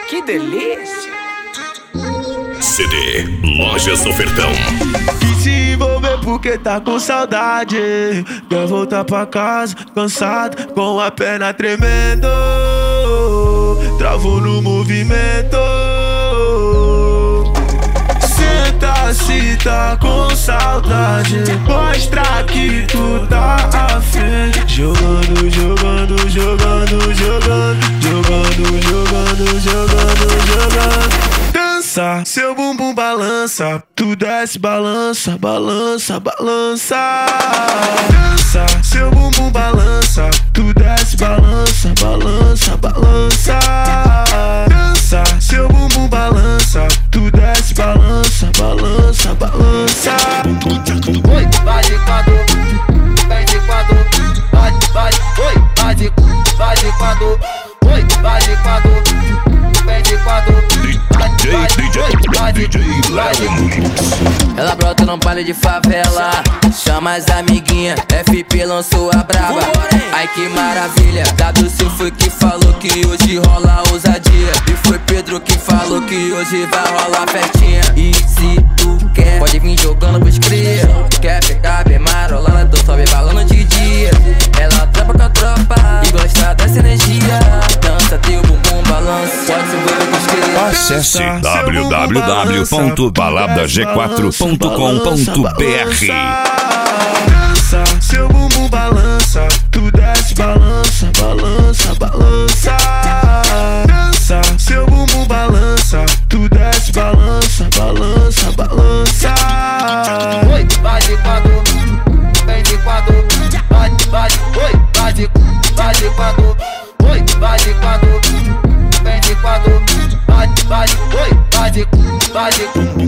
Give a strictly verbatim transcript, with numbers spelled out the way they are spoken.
Que delícia! C D Lojas Ofertão. Quis se envolver porque tá com saudade. Quer voltar pra casa, cansado, com a perna tremendo. Travou no movimento. Senta se tá com saudade. Mostra que tu tá afim. Jogando, jogando, jogando, jogando. Jogando, jogando, jogando, jogando. Dança, seu bumbum balança. Tu desce, balança, balança, balança. Dança, seu bumbum balança. Tu desce, balança, balança, balança. Dança, seu bumbum balança. Tu desce, balança, balança, balança. Oi, vai de quatro, vem de quatro, vai, vai, oi, vai de, vai de quatro, oi, vai de quatro, vem de quatro, vai, vai, oi, D J Léo. Ela brota no baile de favela, chama as amiguinhas, F P lançou a brava. Ai que maravilha, W C foi que falou que hoje rola ousadia. E foi Pedro que falou que hoje vai rolar festinha. E se tu quer, pode vir jogando pros cria. Quer pegar bem marolada, tu sobe balando de dia. Ela tropa com a tropa e gosta dessa energia. Dança teu bumbum balança, pode se envolver com os cria. Acesse w w w ponto balada g quatro ponto com ponto b r. Dança, seu bumbum balança. Tu desce, balança, balança, balança. Dança, seu bumbum balança. Tu desce, balança, balança, balança. Oi, vai de quatro, vem de quatro, vai, vai, oi, vai de, vai de quatro, oi, vai de quatro, vem de quatro, vai, vai, oi, vai de, vai de.